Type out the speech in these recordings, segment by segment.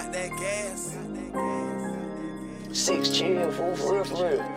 Got that gas. 6 chill, fool, for real, for real.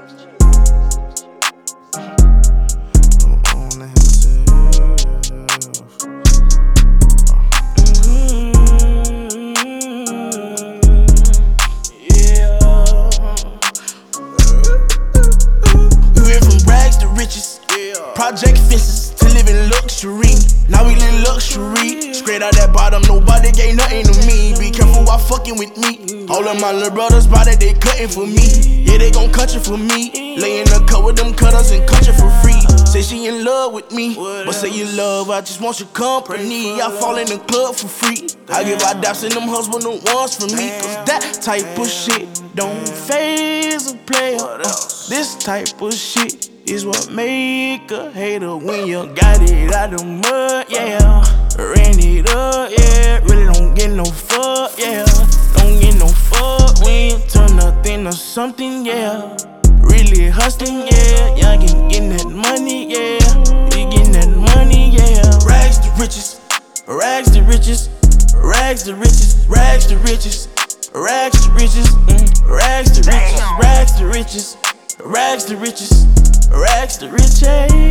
Project fences to live in luxury. Now we live luxury. Straight out that bottom, nobody gave nothing to me. Be careful while fucking with me. All of my little brothers body, they cutting for me. Yeah, they gon' cut you for me. Lay in the cut with them cutters and cut you for free. Say she in love with me, but say you love, I just want your company. I fall in the club for free. I give out daps and them husband the ones for me. Cause that type of shit don't phase a player. This type of shit is what make a hater when you got it out the mud, yeah. Ran it up, yeah. Really don't get no fuck, yeah. Don't get no fuck when you turn nothing to something, yeah. Really hustling, yeah. Y'all getting that money, yeah. You getting that money, yeah. Rags to riches, rags to riches, rags to riches, rags to riches, rags to riches, rags to riches, rags to riches, rags to riches. Rags to riches,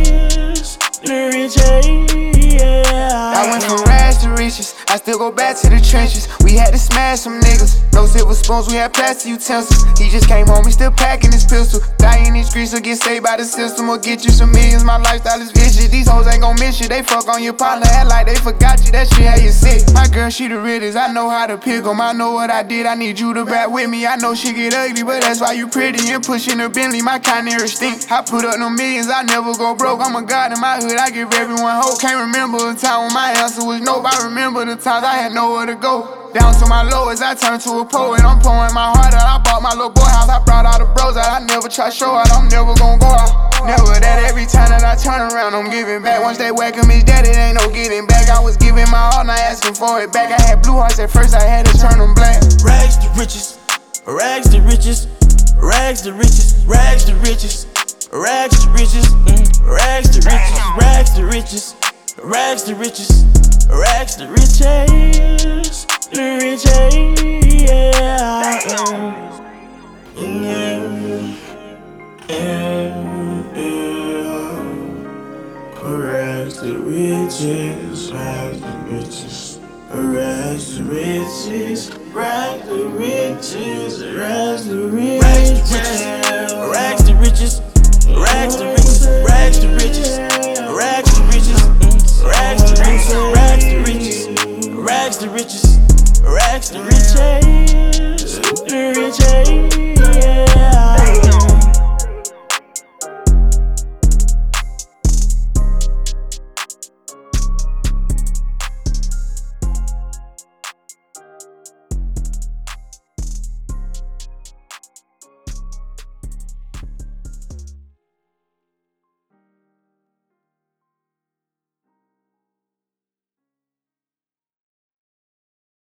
the riches, yeah. I went from rags to riches, I still go back to the trenches. We had to smash some niggas, no silver spoons, we had plastic utensils. He just came home, he still packing his pistol. Die in these streets or get saved by the system or get you some millions. My lifestyle is vicious, these hoes ain't gon' miss you. They fuck on your partner, act like they forgot you, that shit had you sick. My girl, she the realest, I know how to pick 'em. I know what I did, I need you to back with me. I know she get ugly, but that's why you pretty. And pushing her Bentley, my kind of stink. I put up no millions, I never go broke. I'm a god in my hood, I give everyone hope. Can't remember a time when my answer was nope. I remember the times I had nowhere to go. Down to my lowest, I turned to a poet. I'm pouring my heart out, I bought my little boy house. I brought all the bros out, I never try show out. I'm never gon' go out. Never that every time that I turn around, I'm giving back. Once they whack him, his daddy ain't no getting back. I was giving my all, not asking for it back. I had blue hearts at first, I had to turn them black. Rags to riches, rags to riches, rags to riches, rags to riches, rags to riches, rags to riches, rags to riches, rags to riches, rags to riches, the riches, yeah. Rags to riches, rags to riches, rags to riches, rags to riches.